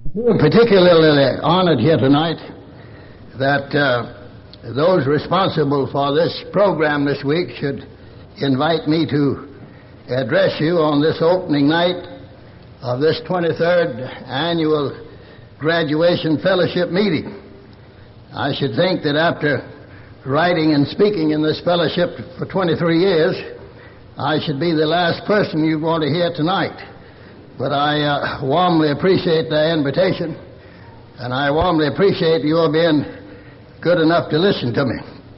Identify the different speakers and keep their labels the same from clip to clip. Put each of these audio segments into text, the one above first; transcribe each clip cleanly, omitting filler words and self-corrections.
Speaker 1: We're particularly honored here tonight that those responsible for this program this week should invite me to address you on this opening night of this 23rd annual graduation fellowship meeting. I should think that after writing and speaking in this fellowship for 23 years, I should be the last person you'd want to hear tonight. But I warmly appreciate the invitation, and I warmly appreciate your being good enough to listen to me.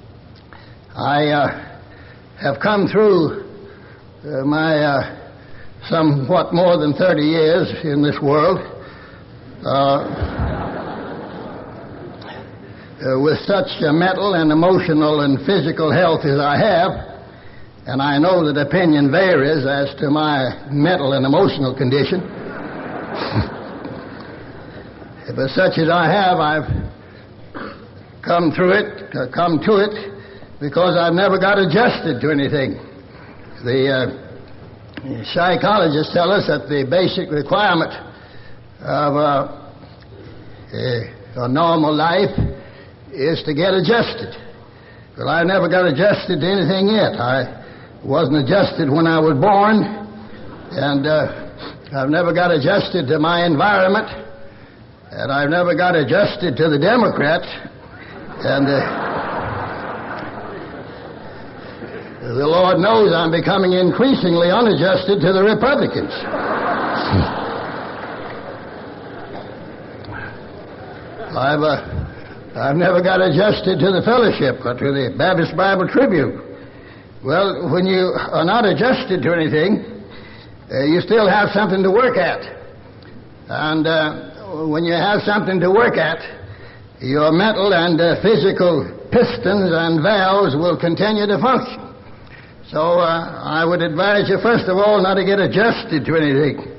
Speaker 1: I have come through my somewhat more than 30 years in this world with such mental and emotional and physical health as I have. And I know that opinion varies as to my mental and emotional condition. But such as I have, I've come to it because I've never got adjusted to anything. The psychologists tell us that the basic requirement of a normal life is to get adjusted. Well, I never got adjusted to anything yet. I wasn't adjusted when I was born, and I've never got adjusted to my environment, and I've never got adjusted to the Democrats, and the Lord knows I'm becoming increasingly unadjusted to the Republicans. I've never got adjusted to the fellowship or to the Baptist Bible Tribune. Well, when you are not adjusted to anything, you still have something to work at. And when you have something to work at, your mental and physical pistons and valves will continue to function. So I would advise you, first of all, not to get adjusted to anything.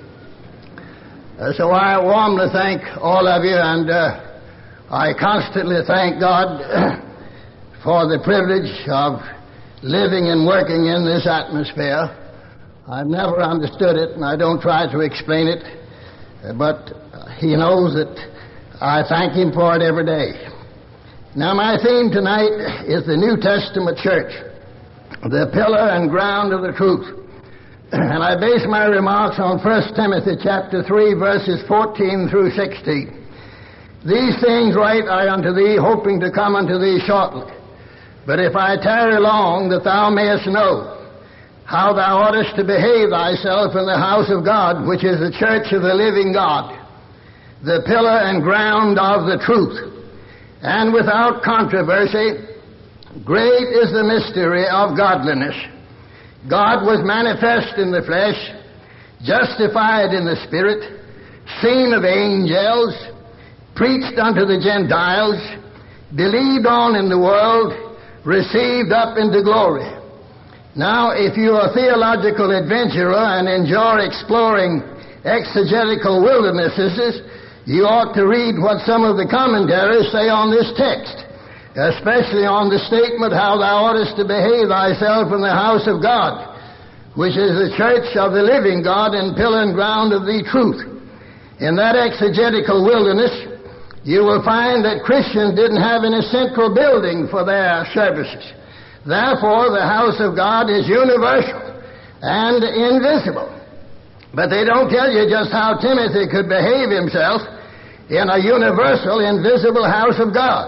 Speaker 1: So I warmly thank all of you, and I constantly thank God for the privilege of living and working in this atmosphere. I've never understood it, and I don't try to explain it, but He knows that I thank Him for it every day. Now, my theme tonight is the New Testament church, the pillar and ground of the truth. And I base my remarks on 1 Timothy chapter 3, verses 14 through 16. These things write I unto thee, hoping to come unto thee shortly. But if I tarry long, that thou mayest know how thou oughtest to behave thyself in the house of God, which is the church of the living God, the pillar and ground of the truth. And without controversy, great is the mystery of godliness. God was manifest in the flesh, justified in the spirit, seen of angels, preached unto the Gentiles, believed on in the world, received up into glory. Now, if you are a theological adventurer and enjoy exploring exegetical wildernesses, you ought to read what some of the commentaries say on this text, especially on the statement, how thou oughtest to behave thyself in the house of God, which is the church of the living God and pillar and ground of the truth. In that exegetical wilderness, you will find that Christians didn't have any central building for their services. Therefore, the house of God is universal and invisible. But they don't tell you just how Timothy could behave himself in a universal, invisible house of God.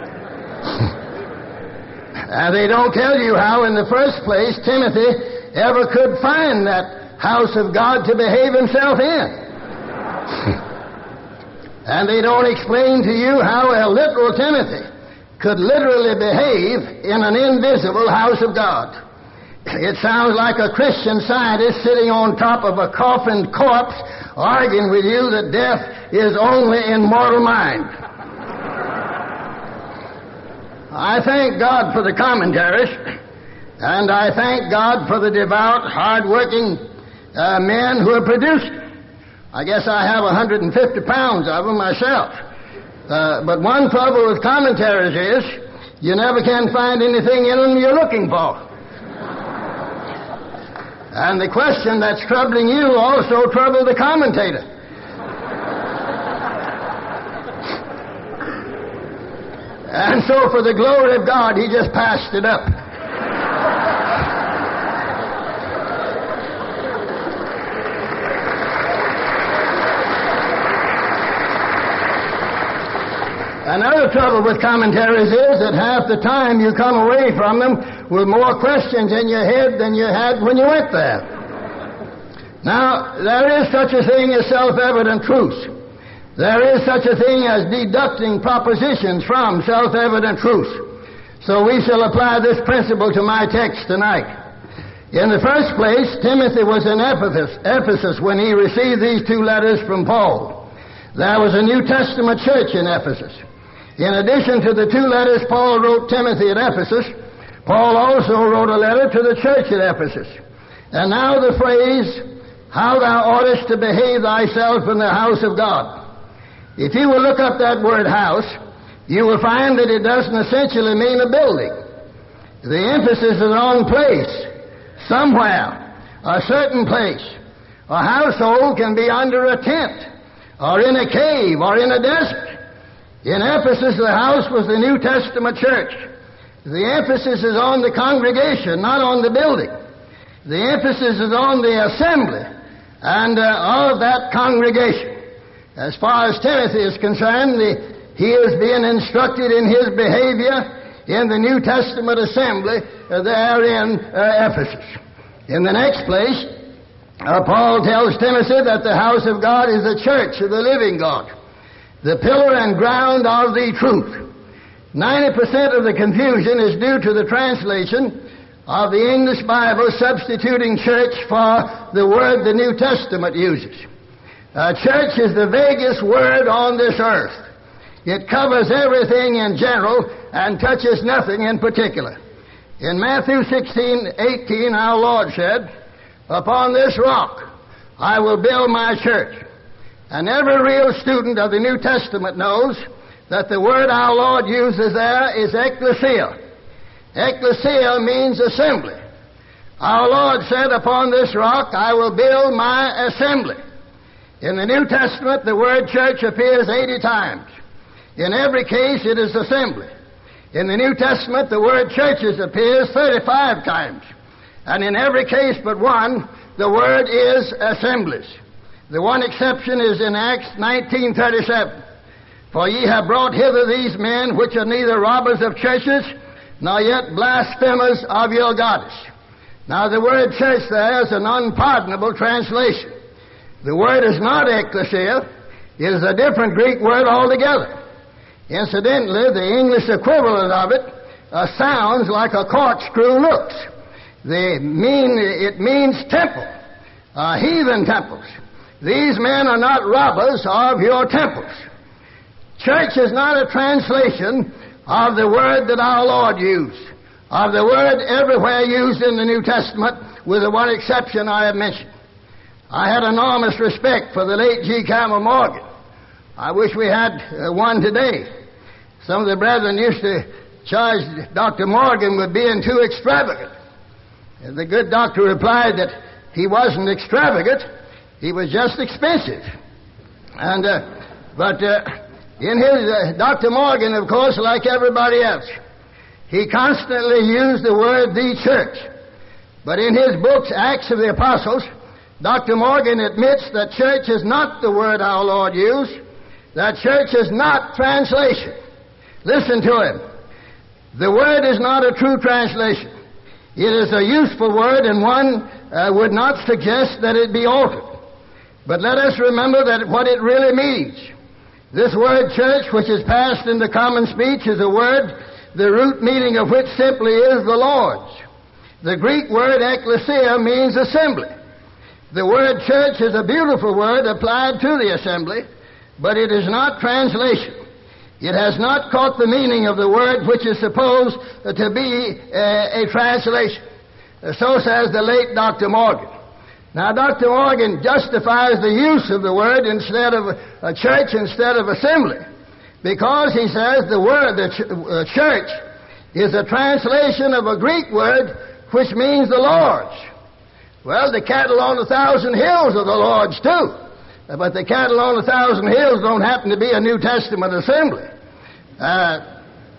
Speaker 1: And they don't tell you how, in the first place, Timothy ever could find that house of God to behave himself in. And they don't explain to you how a literal Timothy could literally behave in an invisible house of God. It sounds like a Christian scientist sitting on top of a coffined corpse arguing with you that death is only in mortal mind. I thank God for the commentaries, and I thank God for the devout, hard-working men who have produced it. I guess I have 150 pounds of them myself. But one trouble with commentaries is you never can find anything in them you're looking for. And the question that's troubling you also troubled the commentator. And so for the glory of God, he just passed it up. Another trouble with commentaries is that half the time you come away from them with more questions in your head than you had when you went there. Now, there is such a thing as self-evident truths. There is such a thing as deducting propositions from self-evident truths. So we shall apply this principle to my text tonight. In the first place, Timothy was in Ephesus when he received these two letters from Paul. There was a New Testament church in Ephesus. In addition to the two letters Paul wrote Timothy at Ephesus, Paul also wrote a letter to the church at Ephesus. And now the phrase, how thou oughtest to behave thyself in the house of God. If you will look up that word house, you will find that it doesn't essentially mean a building. The emphasis is on place, somewhere, a certain place. A household can be under a tent, or in a cave, or in a desert. In Ephesus, the house was the New Testament church. The emphasis is on the congregation, not on the building. The emphasis is on the assembly and of that congregation. As far as Timothy is concerned, he is being instructed in his behavior in the New Testament assembly there in Ephesus. In the next place, Paul tells Timothy that the house of God is the church of the living God, the pillar and ground of the truth. 90% of the confusion is due to the translation of the English Bible substituting church for the word the New Testament uses. Church is the vaguest word on this earth. It covers everything in general and touches nothing in particular. In Matthew 16:18, our Lord said, upon this rock I will build my church. And every real student of the New Testament knows that the word our Lord uses there is ecclesia. Ecclesia means assembly. Our Lord said, upon this rock I will build my assembly. In the New Testament, the word church appears 80 times. In every case, it is assembly. In the New Testament, the word churches appears 35 times. And in every case but one, the word is assemblies. The one exception is in Acts 19:37. For ye have brought hither these men, which are neither robbers of churches, nor yet blasphemers of your goddess. Now the word church there is an unpardonable translation. The word is not ecclesia. It is a different Greek word altogether. Incidentally, the English equivalent of it sounds like a corkscrew looks. It means temple, heathen temples. These men are not robbers of your temples. Church is not a translation of the word that our Lord used, of the word everywhere used in the New Testament, with the one exception I have mentioned. I had enormous respect for the late G. Campbell Morgan. I wish we had one today. Some of the brethren used to charge Dr. Morgan with being too extravagant. And the good doctor replied that he wasn't extravagant, he was just expensive. And in his Dr. Morgan, of course, like everybody else, he constantly used the word the church. But in his books, Acts of the Apostles, Dr. Morgan admits that church is not the word our Lord used, that church is not translation. Listen to him. The word is not a true translation. It is a useful word, and one would not suggest that it be altered. But let us remember that what it really means. This word church, which is passed into common speech, is a word, the root meaning of which simply is the Lord's. The Greek word ecclesia means assembly. The word church is a beautiful word applied to the assembly, but it is not translation. It has not caught the meaning of the word which is supposed to be a translation. So says the late Dr. Morgan. Now, Dr. Morgan justifies the use of the word instead of a church instead of assembly, because he says the word church is a translation of a Greek word which means the Lord's. Well, the cattle on 1,000 hills are the Lord's too, but the cattle on 1,000 hills don't happen to be a New Testament assembly.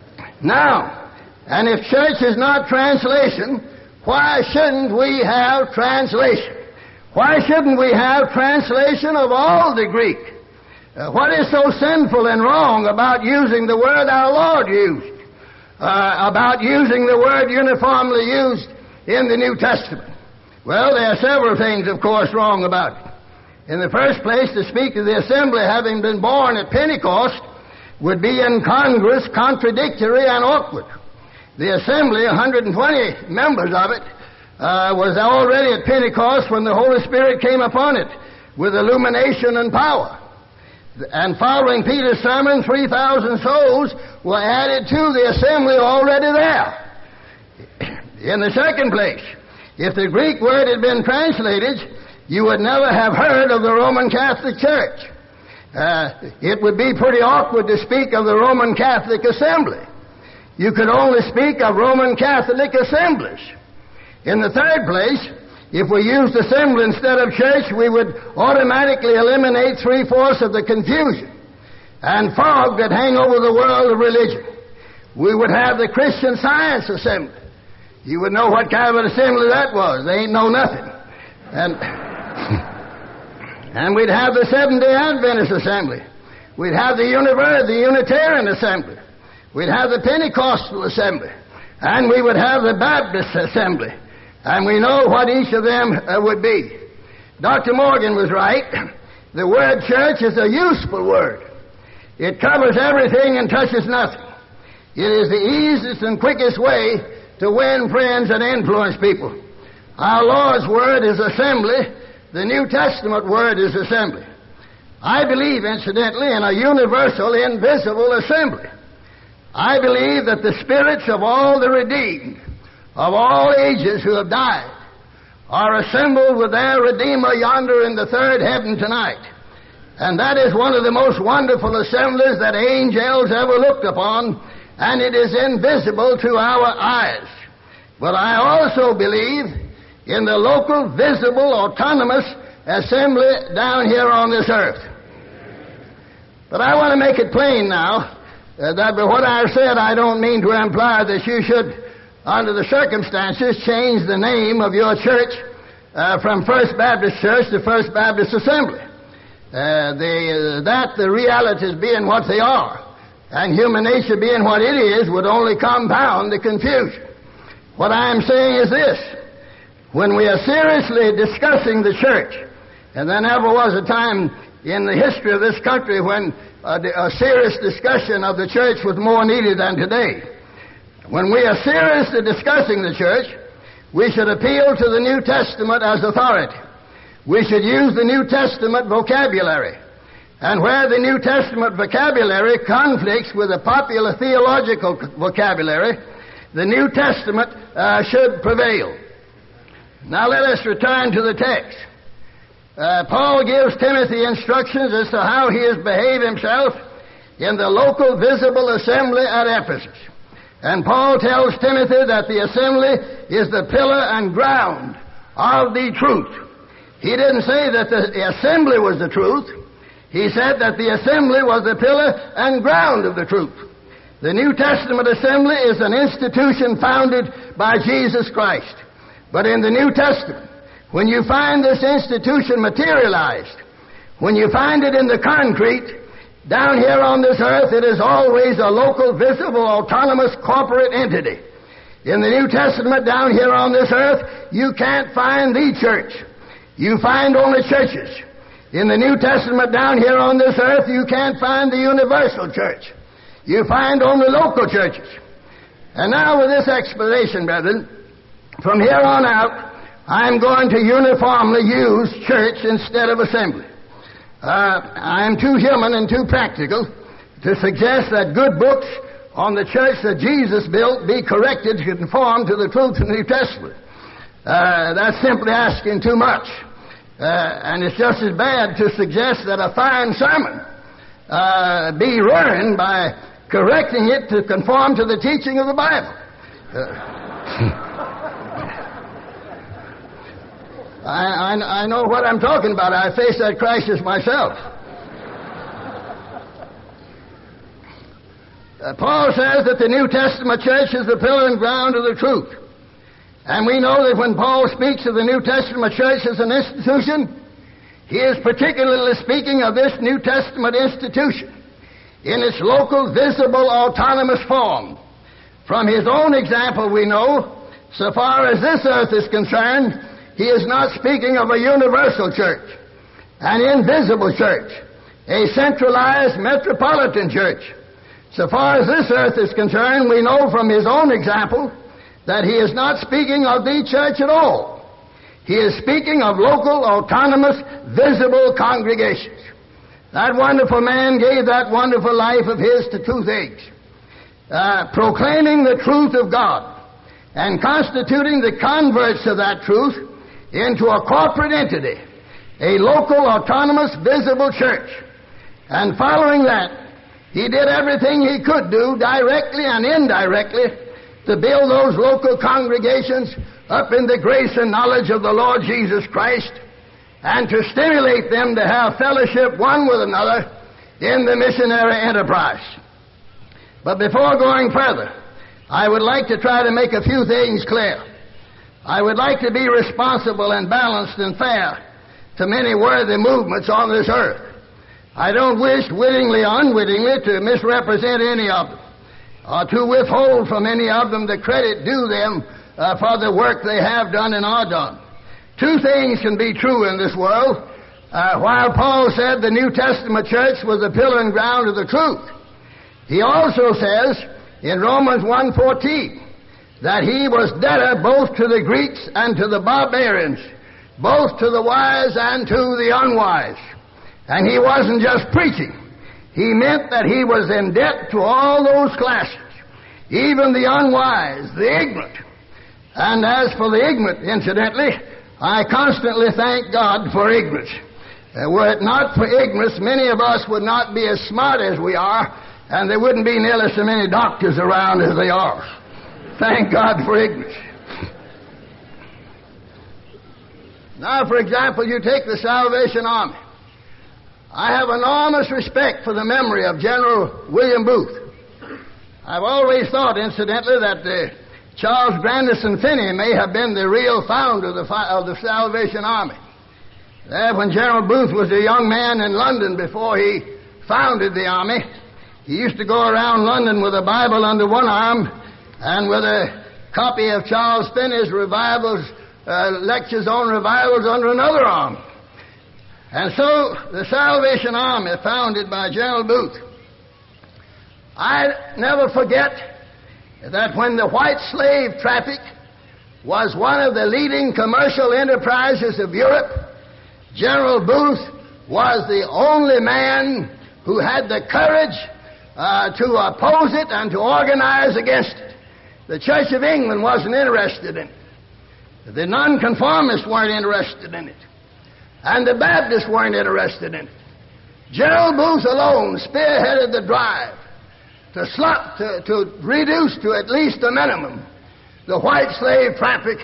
Speaker 1: Now, and if church is not translation, why shouldn't we have translation? Why shouldn't we have translation of all the Greek? What is so sinful and wrong about using the word our Lord used? About using the word uniformly used in the New Testament? Well, there are several things, of course, wrong about it. In the first place, to speak of the assembly having been born at Pentecost would be incongruous, contradictory, and awkward. The assembly, 120 members of it, was already at Pentecost when the Holy Spirit came upon it with illumination and power. And following Peter's sermon, 3,000 souls were added to the assembly already there. In the second place, if the Greek word had been translated, you would never have heard of the Roman Catholic Church. It would be pretty awkward to speak of the Roman Catholic Assembly. You could only speak of Roman Catholic assemblies. In the third place, if we used assembly instead of church, we would automatically eliminate 3/4 of the confusion and fog that hang over the world of religion. We would have the Christian Science Assembly. You would know what kind of an assembly that was. They ain't know nothing. And we'd have the Seventh-day Adventist Assembly. We'd have the Unitarian Assembly. We'd have the Pentecostal Assembly. And we would have the Baptist Assembly. And we know what each of them would be. Dr. Morgan was right. The word church is a useful word. It covers everything and touches nothing. It is the easiest and quickest way to win friends and influence people. Our Lord's word is assembly. The New Testament word is assembly. I believe, incidentally, in a universal, invisible assembly. I believe that the spirits of all the redeemed, of all ages who have died, are assembled with their Redeemer yonder in the third heaven tonight. And that is one of the most wonderful assemblies that angels ever looked upon, and it is invisible to our eyes. But I also believe in the local, visible, autonomous assembly down here on this earth. But I want to make it plain now that by what I've said, I don't mean to imply that you should, under the circumstances, change the name of your church from First Baptist Church to First Baptist Assembly. The realities being what they are, and human nature being what it is, would only compound the confusion. What I am saying is this. When we are seriously discussing the church, and there never was a time in the history of this country when a serious discussion of the church was more needed than today. When we are seriously discussing the church, we should appeal to the New Testament as authority. We should use the New Testament vocabulary. And where the New Testament vocabulary conflicts with the popular theological vocabulary, the New Testament should prevail. Now let us return to the text. Paul gives Timothy instructions as to how he is to behave himself in the local visible assembly at Ephesus. And Paul tells Timothy that the assembly is the pillar and ground of the truth. He didn't say that the assembly was the truth. He said that the assembly was the pillar and ground of the truth. The New Testament assembly is an institution founded by Jesus Christ. But in the New Testament, when you find this institution materialized, when you find it in the concrete, down here on this earth, it is always a local, visible, autonomous, corporate entity. In the New Testament, down here on this earth, you can't find the church. You find only churches. In the New Testament, down here on this earth, you can't find the universal church. You find only local churches. And now with this explanation, brethren, from here on out, I'm going to uniformly use church instead of assembly. I'm too human and too practical to suggest that good books on the church that Jesus built be corrected to conform to the truth of the New Testament. That's simply asking too much. And it's just as bad to suggest that a fine sermon be ruined by correcting it to conform to the teaching of the Bible. I know what I'm talking about. I faced that crisis myself. Paul says that the New Testament church is the pillar and ground of the truth. And we know that when Paul speaks of the New Testament church as an institution, he is particularly speaking of this New Testament institution in its local, visible, autonomous form. From his own example, we know, so far as this earth is concerned, he is not speaking of a universal church, an invisible church, a centralized metropolitan church. So far as this earth is concerned, we know from his own example that he is not speaking of the church at all. He is speaking of local, autonomous, visible congregations. That wonderful man gave that wonderful life of his to two things: proclaiming the truth of God and constituting the converts of that truth into a corporate entity, a local, autonomous, visible church. And following that, he did everything he could do, directly and indirectly, to build those local congregations up in the grace and knowledge of the Lord Jesus Christ, and to stimulate them to have fellowship one with another in the missionary enterprise. But before going further, I would like to try to make a few things clear. I would like to be responsible and balanced and fair to many worthy movements on this earth. I don't wish, wittingly or unwittingly, to misrepresent any of them, or to withhold from any of them the credit due them for the work they have done and are done. Two things can be true in this world. While Paul said the New Testament church was the pillar and ground of the truth, he also says in Romans 1:14 that he was debtor both to the Greeks and to the barbarians, both to the wise and to the unwise. And he wasn't just preaching. He meant that he was in debt to all those classes, even the unwise, the ignorant. And as for the ignorant, incidentally, I constantly thank God for ignorance. Were it not for ignorance, many of us would not be as smart as we are, and there wouldn't be nearly so many doctors around as they are. Thank God for ignorance. Now, for example, you take the Salvation Army. I have enormous respect for the memory of General William Booth. I've always thought, incidentally, that Charles Grandison Finney may have been the real founder of the Salvation Army. When General Booth was a young man in London before he founded the Army, he used to go around London with a Bible under one arm and with a copy of Charles Finney's lectures on revivals under another arm. And so the Salvation Army, founded by General Booth, I never forget that when the white slave traffic was one of the leading commercial enterprises of Europe, General Booth was the only man who had the courage to oppose it and to organize against it. The Church of England wasn't interested in it. The nonconformists weren't interested in it. And the Baptists weren't interested in it. General Booth alone spearheaded the drive to reduce to at least a minimum the white slave traffic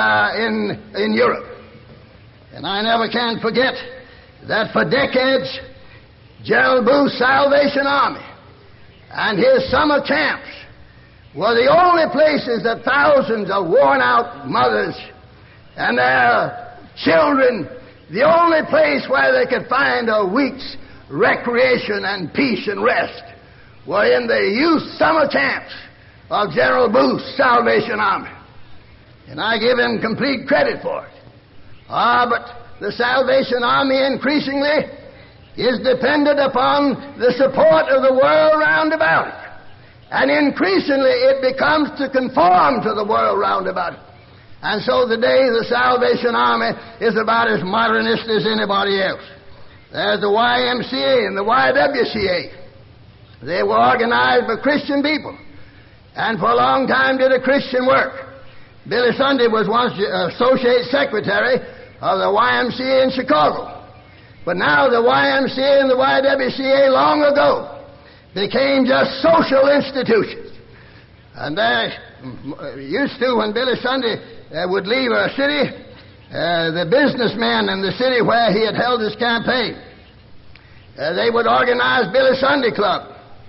Speaker 1: in Europe. And I never can forget that for decades, General Booth's Salvation Army and his summer camps were the only places that thousands of worn-out mothers and their children, the only place where they could find a week's recreation and peace and rest, were in the youth summer camps of General Booth's Salvation Army. And I give him complete credit for it. But the Salvation Army increasingly is dependent upon the support of the world round about it. And increasingly it becomes to conform to the world round about it. And so today the Salvation Army is about as modernist as anybody else. There's the YMCA and the YWCA. They were organized by Christian people, and for a long time did a Christian work. Billy Sunday was once associate secretary of the YMCA in Chicago. But now the YMCA and the YWCA long ago became just social institutions. And they used to, when Billy Sunday would leave a city, the businessmen in the city where he had held his campaign, they would organize Billy Sunday Club.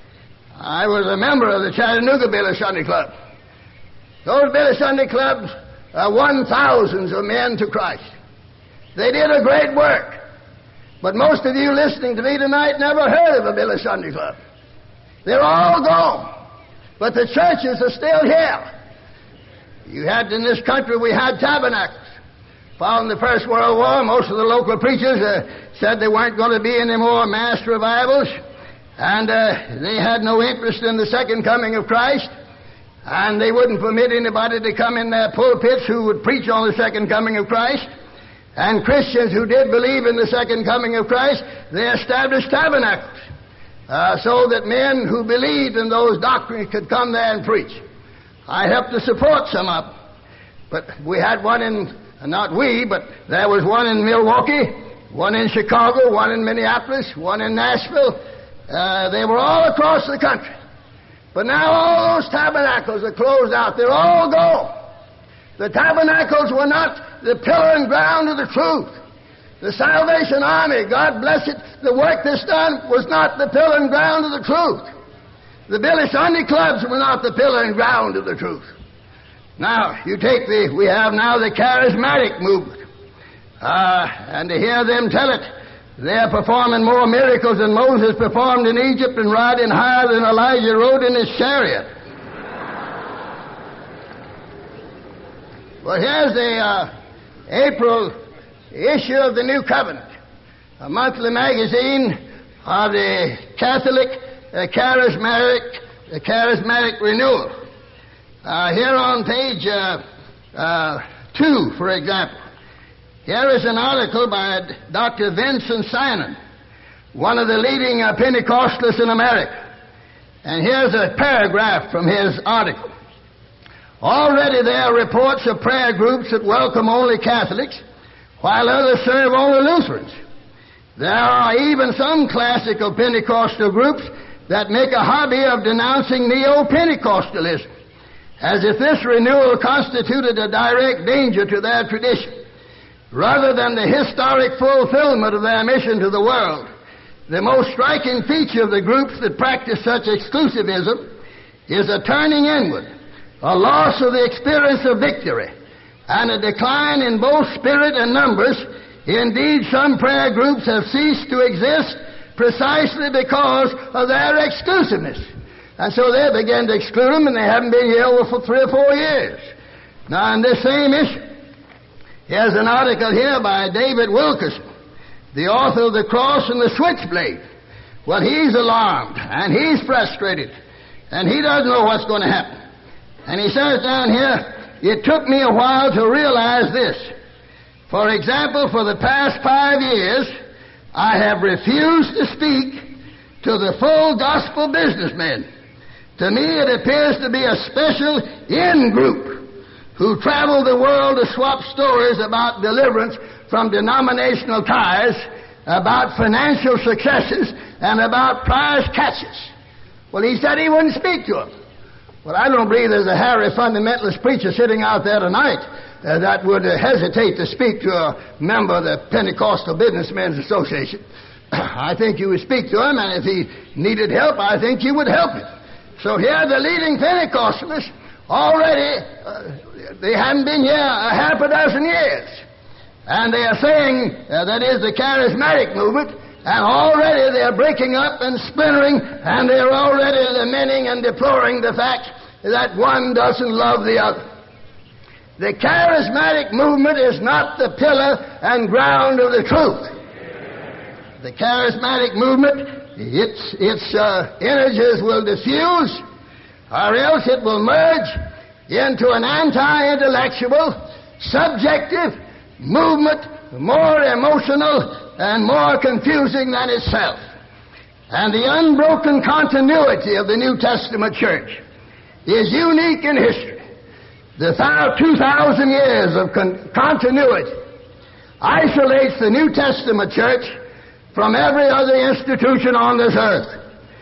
Speaker 1: I was a member of the Chattanooga Billy Sunday Club. Those Billy Sunday Clubs won thousands of men to Christ. They did a great work. But most of you listening to me tonight never heard of a Billy Sunday Club. They're all gone. But the churches are still here. You had in this country, we had tabernacles. Following the First World War, most of the local preachers said there weren't going to be any more mass revivals, and they had no interest in the second coming of Christ, and they wouldn't permit anybody to come in their pulpits who would preach on the second coming of Christ. And Christians who did believe in the second coming of Christ, they established tabernacles so that men who believed in those doctrines could come there and preach. I helped to support some of them. But we had one in, not we, but there was one in Milwaukee, one in Chicago, one in Minneapolis, one in Nashville. They were all across the country. But now all those tabernacles are closed out. They're all gone. The tabernacles were not the pillar and ground of the truth. The Salvation Army, God bless it, the work that's done was not the pillar and ground of the truth. The Billy Sunday Clubs were not the pillar and ground of the truth. Now, you take we have now the charismatic movement. And to hear them tell it, they're performing more miracles than Moses performed in Egypt and riding higher than Elijah rode in his chariot. Well, here's the April issue of the New Covenant, a monthly magazine of the Catholic Charismatic Renewal. Here on page 2, for example, here is an article by Dr. Vincent Synon, one of the leading Pentecostalists in America. And here's a paragraph from his article. Already there are reports of prayer groups that welcome only Catholics, while others serve only Lutherans. There are even some classical Pentecostal groups that make a hobby of denouncing Neo-Pentecostalism, as if this renewal constituted a direct danger to their tradition. Rather than the historic fulfillment of their mission to the world, the most striking feature of the groups that practice such exclusivism is a turning inward, a loss of the experience of victory, and a decline in both spirit and numbers. Indeed, some prayer groups have ceased to exist precisely because of their exclusiveness. And so they began to exclude them, and they haven't been here for 3 or 4 years. Now, in this same issue, here's an article here by David Wilkerson, the author of The Cross and the Switchblade. Well, he's alarmed, and he's frustrated, and he doesn't know what's going to happen. And he says down here, it took me a while to realize this. For example, for the past 5 years, I have refused to speak to the full gospel businessmen. To me, it appears to be a special in-group who travel the world to swap stories about deliverance from denominational ties, about financial successes, and about prize catches. Well, he said he wouldn't speak to them. Well, I don't believe there's a hairy fundamentalist preacher sitting out there tonight that would hesitate to speak to a member of the Pentecostal Businessmen's Association. I think you would speak to him, and if he needed help, I think you would help him. So here the leading Pentecostalists already, they haven't been here a half a dozen years. And they are saying, that is the charismatic movement, and already they're breaking up and splintering, and they're already lamenting and deploring the fact that one doesn't love the other. The charismatic movement is not the pillar and ground of the truth. The charismatic movement, its energies will diffuse, or else it will merge into an anti-intellectual, subjective movement, more emotional and more confusing than itself. And the unbroken continuity of the New Testament church is unique in history. The 2,000 years of continuity isolates the New Testament church from every other institution on this earth.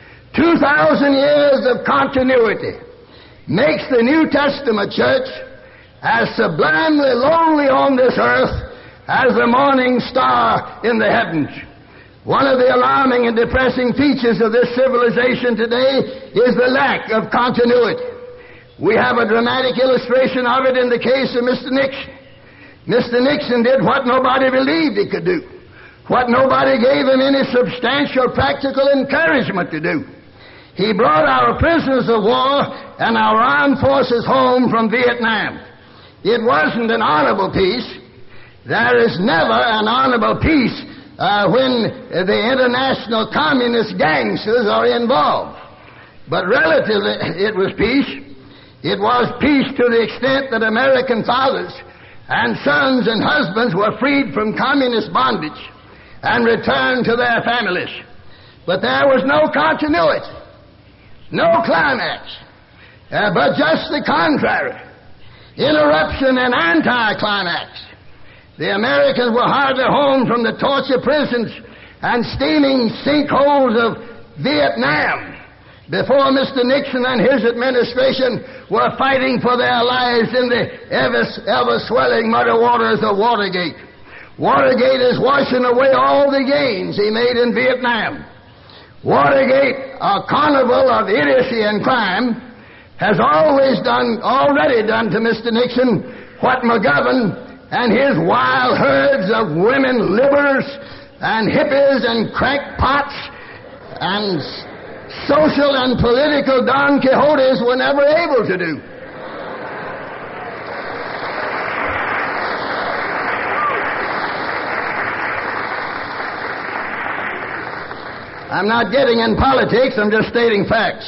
Speaker 1: 2,000 years of continuity makes the New Testament church as sublimely lonely on this earth as the morning star in the heavens. One of the alarming and depressing features of this civilization today is the lack of continuity. We have a dramatic illustration of it in the case of Mr. Nixon. Mr. Nixon did what nobody believed he could do, what nobody gave him any substantial practical encouragement to do. He brought our prisoners of war and our armed forces home from Vietnam. It wasn't an honorable peace. There is never an honorable peace when the international communist gangsters are involved. But relatively, it was peace. It was peace to the extent that American fathers and sons and husbands were freed from communist bondage and returned to their families. But there was no continuity, no climax, but just the contrary, interruption and anticlimax. The Americans were hardly home from the torture prisons and steaming sinkholes of Vietnam before Mr. Nixon and his administration were fighting for their lives in the ever-swelling muddy waters of Watergate. Watergate is washing away all the gains he made in Vietnam. Watergate, a carnival of idiocy and crime, has already done to Mr. Nixon what McGovern and his wild herds of women livers and hippies and crackpots and social and political Don Quixotes were never able to do. I'm not getting in politics, I'm just stating facts.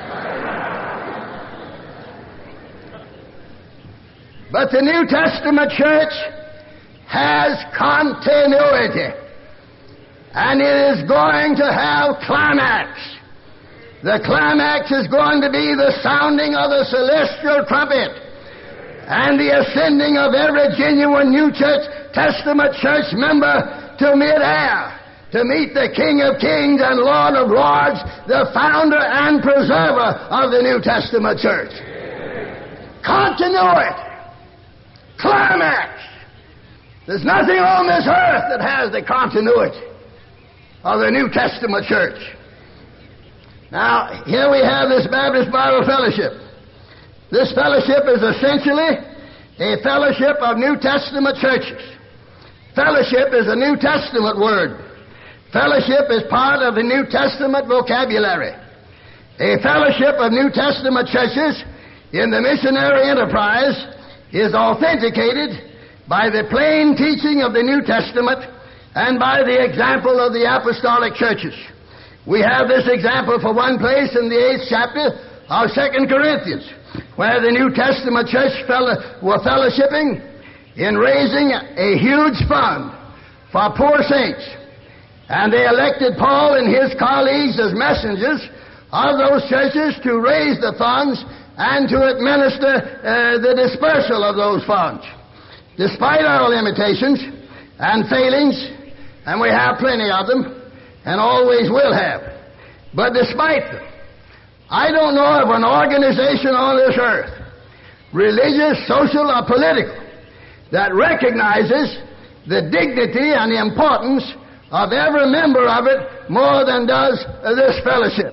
Speaker 1: But the New Testament church has continuity, and it is going to have climax. The climax is going to be the sounding of the celestial trumpet and the ascending of every genuine New Testament church member to midair to meet the King of Kings and Lord of Lords, the founder and preserver of the New Testament church. Continuity. Climax. There's nothing on this earth that has the continuity of the New Testament church. Now, here we have this Baptist Bible Fellowship. This fellowship is essentially a fellowship of New Testament churches. Fellowship is a New Testament word. Fellowship is part of the New Testament vocabulary. A fellowship of New Testament churches in the missionary enterprise is authenticated by the plain teaching of the New Testament and by the example of the apostolic churches. We have this example for one place in the 8th chapter of 2 Corinthians, where the New Testament church were fellowshipping in raising a huge fund for poor saints. And they elected Paul and his colleagues as messengers of those churches to raise the funds and to administer the dispersal of those funds. Despite our limitations and failings, and we have plenty of them, and always will have. But despite them, I don't know of an organization on this earth, religious, social, or political, that recognizes the dignity and the importance of every member of it more than does this fellowship.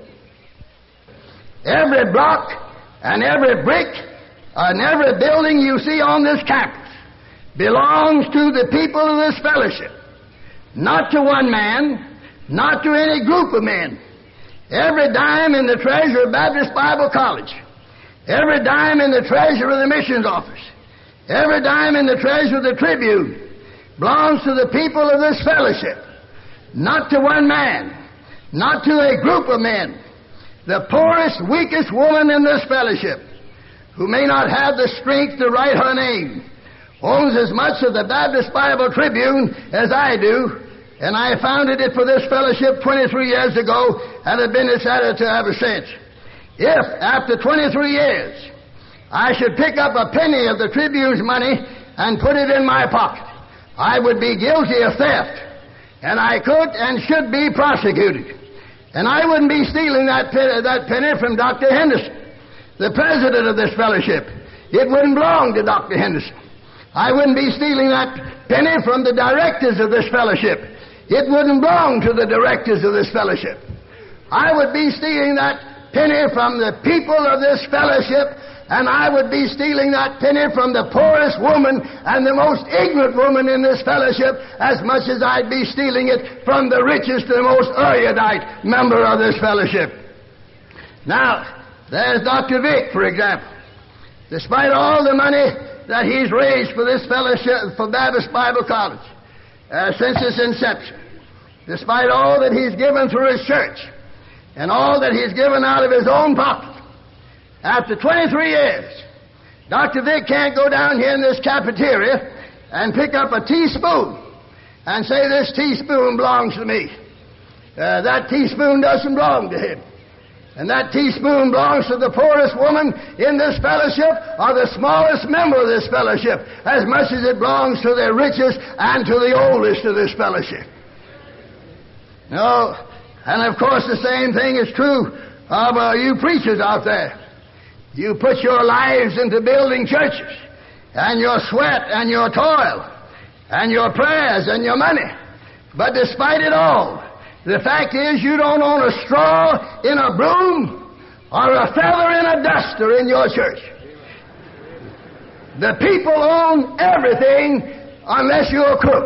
Speaker 1: Every block and every brick and every building you see on this campus belongs to the people of this fellowship, not to one man, not to any group of men. Every dime in the treasure of Baptist Bible College, every dime in the treasure of the missions office, every dime in the treasure of the Tribune belongs to the people of this fellowship, not to one man, not to a group of men. The poorest, weakest woman in this fellowship, who may not have the strength to write her name, owns as much of the Baptist Bible Tribune as I do. And I founded it for this fellowship 23 years ago and have been its editor ever since. If, after 23 years, I should pick up a penny of the Tribune's money and put it in my pocket, I would be guilty of theft, and I could and should be prosecuted. And I wouldn't be stealing that penny from Dr. Henderson, the president of this fellowship. It wouldn't belong to Dr. Henderson. I wouldn't be stealing that penny from the directors of this fellowship. it wouldn't belong to the directors of this fellowship. I would be stealing that penny from the people of this fellowship, and I would be stealing that penny from the poorest woman and the most ignorant woman in this fellowship as much as I'd be stealing it from the richest and most erudite member of this fellowship. Now, there's Dr. Vick, for example. Despite all the money that he's raised for this fellowship, for Baptist Bible College, since its inception, despite all that he's given through his church, and all that he's given out of his own pocket, after 23 years, Dr. Vick can't go down here in this cafeteria and pick up a teaspoon and say, this teaspoon belongs to me. That teaspoon doesn't belong to him. And that teaspoon belongs to the poorest woman in this fellowship or the smallest member of this fellowship as much as it belongs to the richest and to the oldest of this fellowship. No, and of course the same thing is true of you preachers out there. You put your lives into building churches, and your sweat and your toil and your prayers and your money. But despite it all, the fact is you don't own a straw in a broom or a feather in a duster in your church. The people own everything unless you're a crook.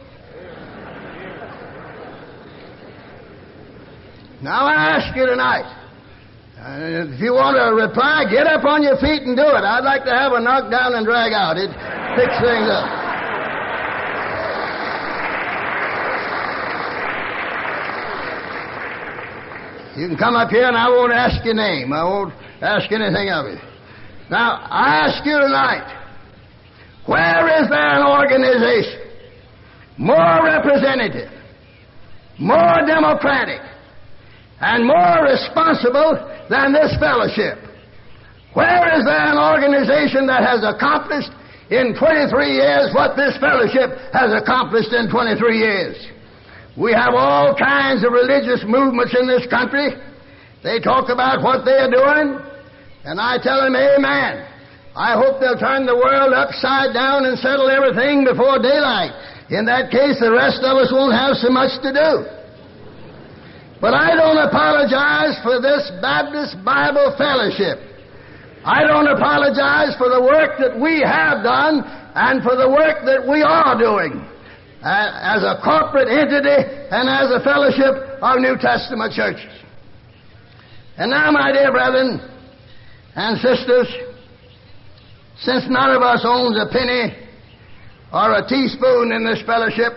Speaker 1: Now I ask you tonight, if you want to reply, get up on your feet and do it. I'd like to have a knock down and drag out. It'd fix things up. You can come up here and I won't ask your name. I won't ask anything of you. Now, I ask you tonight, where is there an organization more representative, more democratic, and more responsible than this fellowship? Where is there an organization that has accomplished in 23 years what this fellowship has accomplished in 23 years? We have all kinds of religious movements in this country. They talk about what they are doing, and I tell them, amen. I hope they'll turn the world upside down and settle everything before daylight. In that case, the rest of us won't have so much to do. But I don't apologize for this Baptist Bible Fellowship. I don't apologize for the work that we have done and for the work that we are doing as a corporate entity and as a fellowship of New Testament churches. And now, my dear brethren and sisters, since none of us owns a penny or a teaspoon in this fellowship,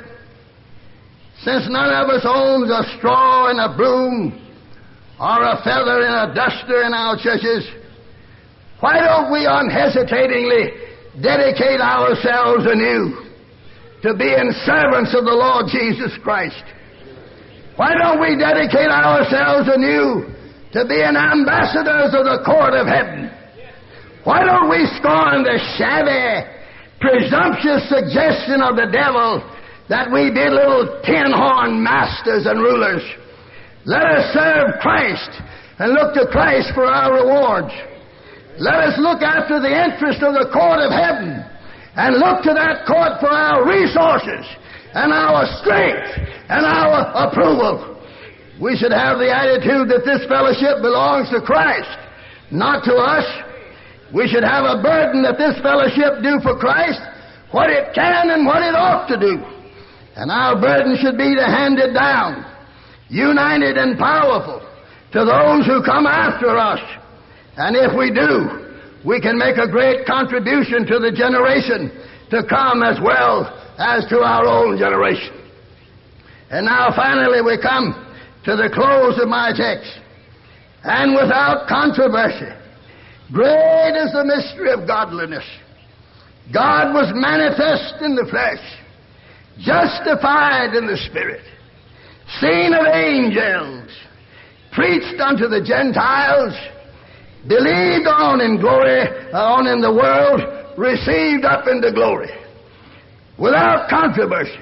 Speaker 1: since none of us owns a straw in a broom or a feather in a duster in our churches, why don't we unhesitatingly dedicate ourselves anew to being servants of the Lord Jesus Christ? Why don't we dedicate ourselves anew to being ambassadors of the court of heaven? Why don't we scorn the shabby, presumptuous suggestion of the devil that we be little tin-horn masters and rulers? Let us serve Christ and look to Christ for our rewards. Let us look after the interest of the court of heaven and look to that court for our resources and our strength and our approval. We should have the attitude that this fellowship belongs to Christ, not to us. We should have a burden that this fellowship do for Christ what it can and what it ought to do. And our burden should be to hand it down, united and powerful, to those who come after us. And if we do, we can make a great contribution to the generation to come as well as to our own generation. And now finally we come to the close of my text. And without controversy, great is the mystery of godliness. God was manifest in the flesh, justified in the Spirit, seen of angels, preached unto the Gentiles, believed on in glory, on in the world, received up into glory. Without controversy,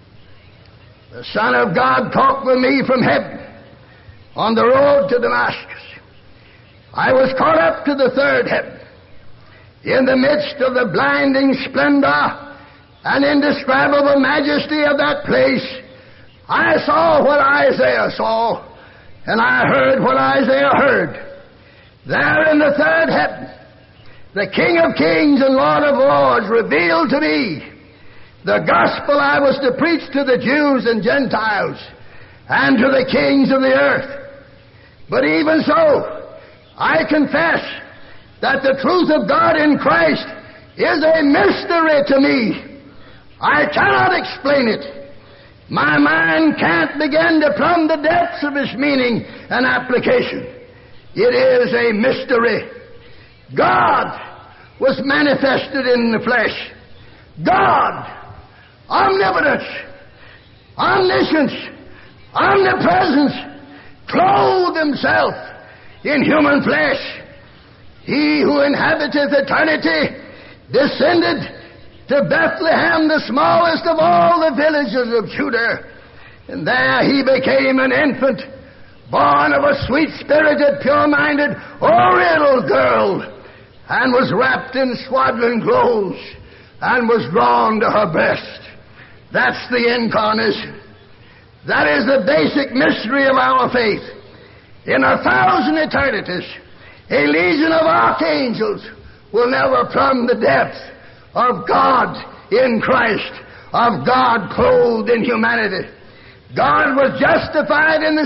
Speaker 1: the Son of God talked with me from heaven on the road to Damascus. I was caught up to the third heaven. In the midst of the blinding splendor and indescribable majesty of that place, I saw what Isaiah saw, and I heard what Isaiah heard. There in the third heaven, the King of kings and Lord of lords revealed to me the gospel I was to preach to the Jews and Gentiles and to the kings of the earth. But even so, I confess that the truth of God in Christ is a mystery to me. I cannot explain it. My mind can't begin to plumb the depths of its meaning and application. It is a mystery. God was manifested in the flesh. God, omnipotence, omniscience, omnipresence, clothed himself in human flesh. He who inhabiteth eternity descended to Bethlehem, the smallest of all the villages of Judah, and there he became an infant, born of a sweet-spirited, pure-minded, Oriental girl, and was wrapped in swaddling clothes, and was drawn to her breast. That's the incarnation. That is the basic mystery of our faith. In 1,000 eternities, a legion of archangels will never plumb the depth of God in Christ, of God clothed in humanity. God was justified in the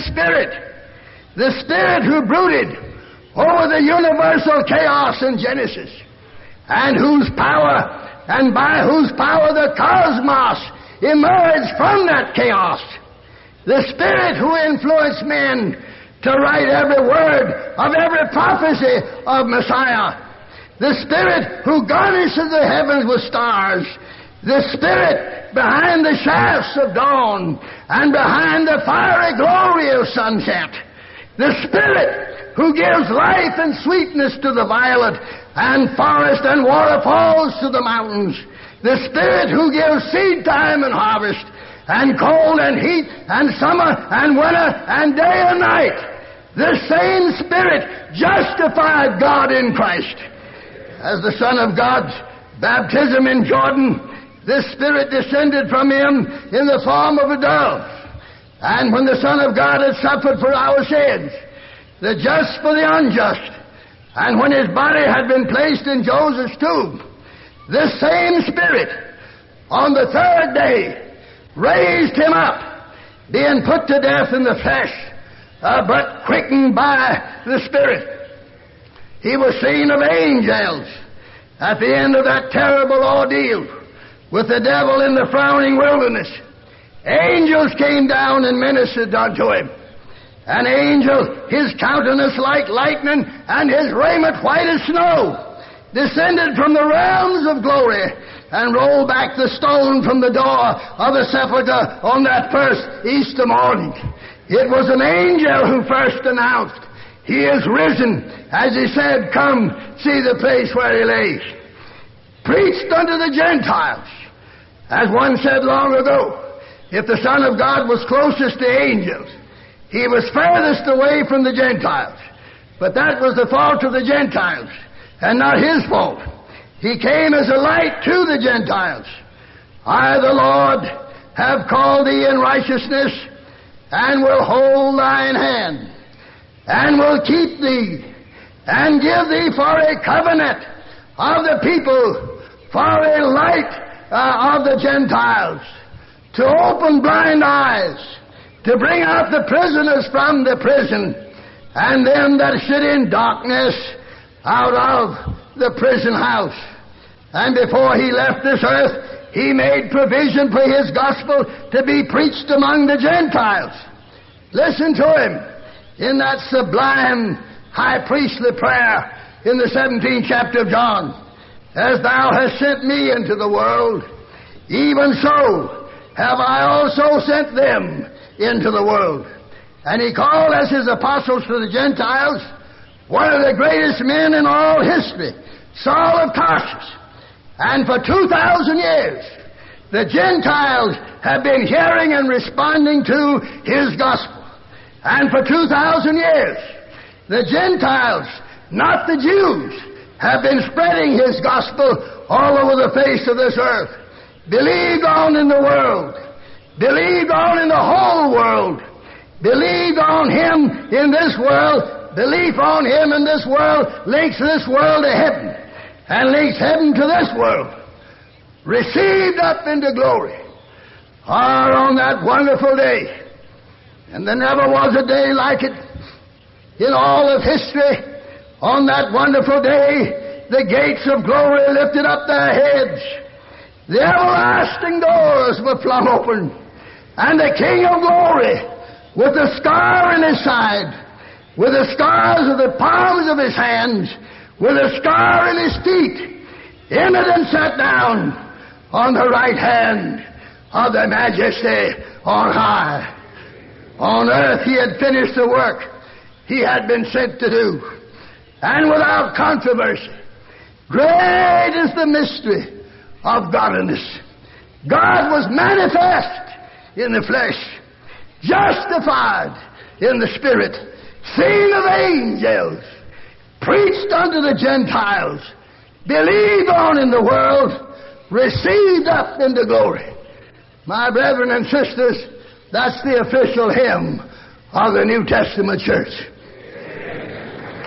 Speaker 1: Spirit who brooded over the universal chaos in Genesis, and whose power, and by whose power the cosmos emerged from that chaos. The Spirit who influenced men to write every word of every prophecy of Messiah. The Spirit who garnishes the heavens with stars. The Spirit behind the shafts of dawn and behind the fiery glory of sunset. The Spirit who gives life and sweetness to the violet and forest and waterfalls to the mountains. The Spirit who gives seed time and harvest and cold and heat and summer and winter and day and night. The same Spirit justified God in Christ. As the Son of God's baptism in Jordan, this Spirit descended from him in the form of a dove. And when the Son of God had suffered for our sins, the just for the unjust, and when his body had been placed in Joseph's tomb, this same Spirit, on the third day, raised him up, being put to death in the flesh, but quickened by the Spirit. He was seen of angels at the end of that terrible ordeal with the devil in the frowning wilderness. Angels came down and ministered unto him. An angel, his countenance like lightning and his raiment white as snow, descended from the realms of glory and rolled back the stone from the door of the sepulchre on that first Easter morning. It was an angel who first announced, "He is risen," as he said, "Come, see the place where he lays." Preached unto the Gentiles. As one said long ago, if the Son of God was closest to angels, he was furthest away from the Gentiles. But that was the fault of the Gentiles, and not his fault. He came as a light to the Gentiles. "I, the Lord, have called thee in righteousness, and will hold thine hand, and will keep thee, and give thee for a covenant of the people, for a light of the Gentiles, to open blind eyes, to bring out the prisoners from the prison, and them that sit in darkness out of the prison house." And before he left this earth, he made provision for his gospel to be preached among the Gentiles. Listen to him in that sublime high priestly prayer in the 17th chapter of John. "As thou hast sent me into the world, even so have I also sent them into the world." And he called as his apostles to the Gentiles one of the greatest men in all history, Saul of Tarsus. And for 2,000 years, the Gentiles have been hearing and responding to his gospel. And for 2,000 years, the Gentiles, not the Jews, have been spreading his gospel all over the face of this earth. Believed on in the world. believed on in the whole world, believed on Him in this world. Belief on Him in this world links this world to heaven, and links heaven to this world. Received up into glory are on that wonderful day. And there never was a day like it in all of history. On that wonderful day, the gates of glory lifted up their heads. The everlasting doors were flung open. And the King of glory, with the scar in his side, with the scars of the palms of his hands, with a scar in his feet, entered and sat down on the right hand of the Majesty on high. On earth he had finished the work he had been sent to do, and without controversy. Great is the mystery of godliness. God was manifest in the flesh, justified in the Spirit, seen of angels, preached unto the Gentiles, believed on in the world, received up into glory. My brethren and sisters, that's the official hymn of the New Testament church.